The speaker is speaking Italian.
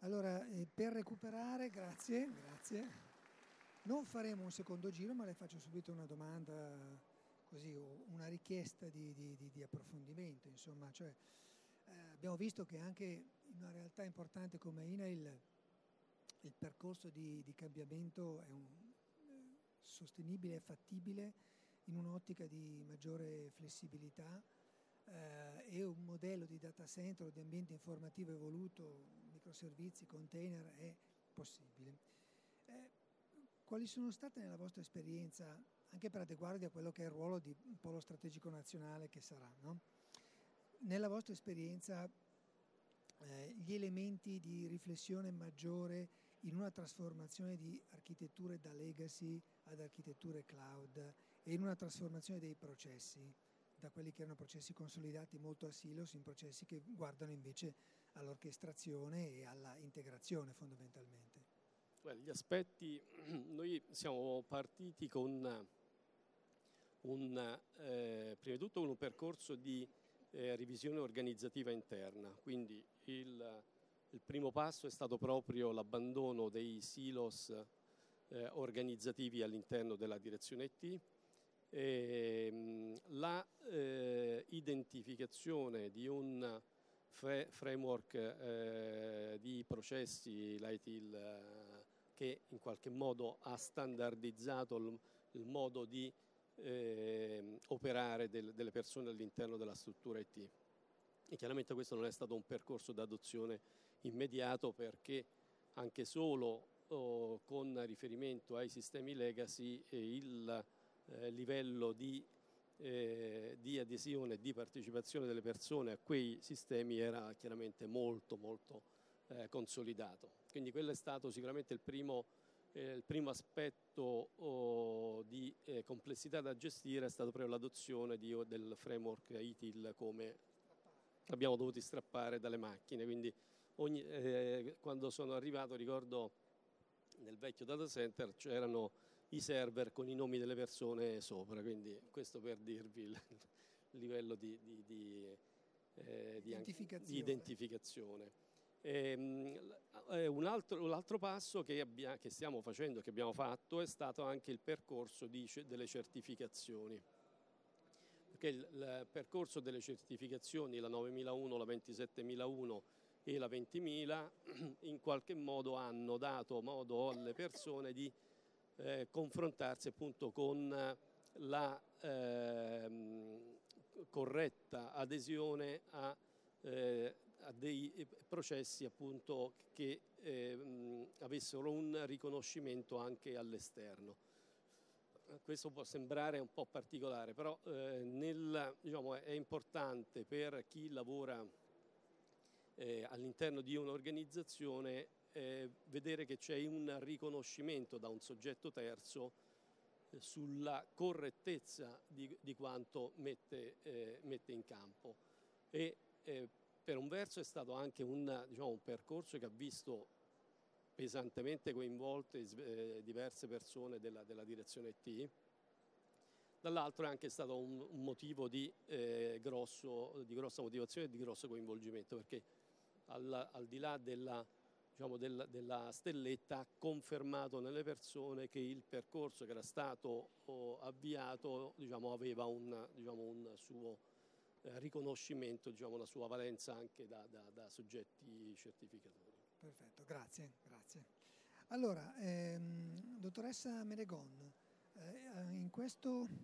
Allora, per recuperare, grazie. Non faremo un secondo giro, ma le faccio subito una domanda, così, o una richiesta di approfondimento. Insomma, cioè, abbiamo visto che anche in una realtà importante come INAIL il percorso di cambiamento è sostenibile e fattibile in un'ottica di maggiore flessibilità. E un modello di data center o di ambiente informativo evoluto, microservizi, container è possibile. Quali sono state nella vostra esperienza, anche per adeguarvi a quello che è il ruolo di polo strategico nazionale che sarà, no? Nella vostra esperienza gli elementi di riflessione maggiore in una trasformazione di architetture da legacy ad architetture cloud e in una trasformazione dei processi da quelli che erano processi consolidati molto a silos in processi che guardano invece all'orchestrazione e alla integrazione fondamentalmente. Gli aspetti, noi siamo partiti con prima di tutto con un percorso di revisione organizzativa interna, quindi il primo passo è stato proprio l'abbandono dei silos organizzativi all'interno della direzione IT, la identificazione di un framework di processi, l'ITIL, che in qualche modo ha standardizzato il modo di operare delle persone all'interno della struttura IT. E chiaramente questo non è stato un percorso d'adozione immediato, perché anche solo con riferimento ai sistemi legacy il livello di adesione e di partecipazione delle persone a quei sistemi era chiaramente molto consolidato. Quindi quello è stato sicuramente il primo aspetto di complessità da gestire, è stato proprio l'adozione del framework ITIL, come abbiamo dovuto strappare dalle macchine. Quindi quando sono arrivato, ricordo nel vecchio data center c'erano i server con i nomi delle persone sopra, quindi questo per dirvi il livello di identificazione. L'altro passo che stiamo facendo, che abbiamo fatto, è stato anche il percorso delle certificazioni, perché il percorso delle certificazioni, la 9001, la 27001 e la 20000, in qualche modo hanno dato modo alle persone di confrontarsi appunto con la corretta adesione a dei processi appunto che avessero un riconoscimento anche all'esterno. Questo può sembrare un po' particolare, però diciamo, è importante per chi lavora all'interno di un'organizzazione vedere che c'è un riconoscimento da un soggetto terzo sulla correttezza di quanto mette in campo. E per un verso è stato anche un percorso che ha visto pesantemente coinvolte diverse persone della direzione IT. Dall'altro è anche stato un motivo di grossa motivazione e di grosso coinvolgimento, perché al di là della stelletta ha confermato nelle persone che il percorso che era stato avviato aveva un suo riconoscimento, una sua valenza anche da soggetti certificatori. Perfetto, grazie. Allora, dottoressa Menegon, in questo